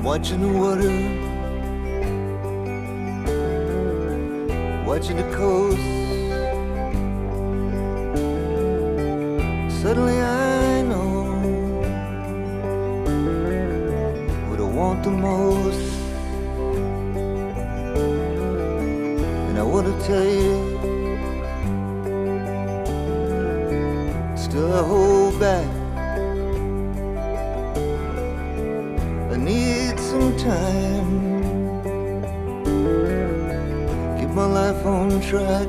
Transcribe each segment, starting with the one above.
watching the water, watching the coast. Suddenly I know what I want the most, and I want to tell you, still I hold back. I need some time, keep my life on track.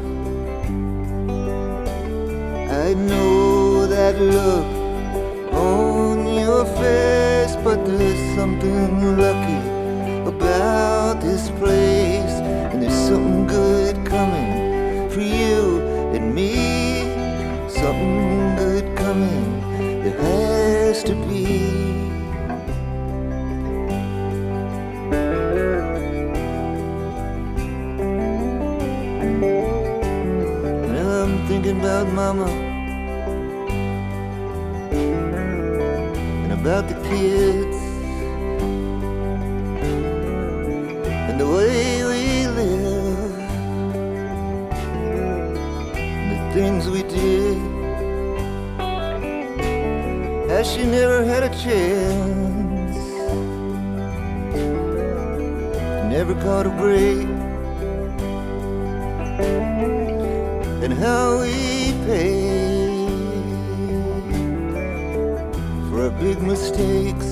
I know that look on your face, but there's something lucky about this place, and there's something good coming for you and me. Something good coming, there has to be. Thinking about mama and about the kids and the way we live and the things we did. As she never had a chance, never caught a break, and how we pay for our big mistakes.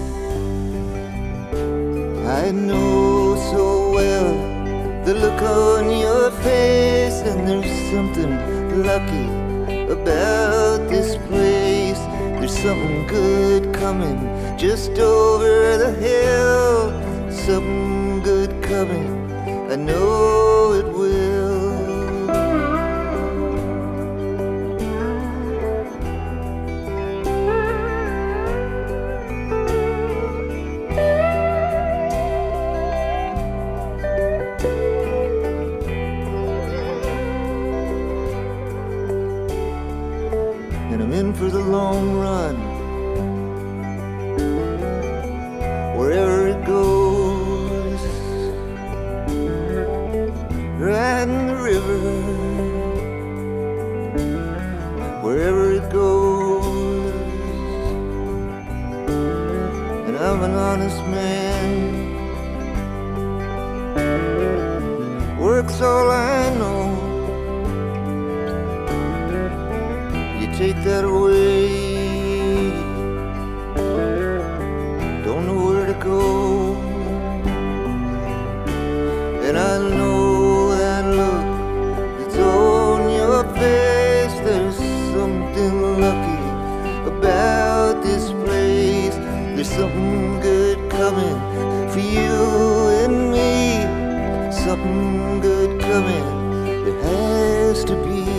I know so well the look on your face, and there's something lucky about this place. There's something good coming just over the hill. Something good coming, I know it will. And I'm in for the long run, wherever it goes, riding the river, wherever it goes. And I'm an honest man, work's all I know. Take that away, don't know where to go. And I know that look that's on your face. There's something lucky about this place. There's something good coming for you and me. Something good coming, there has to be.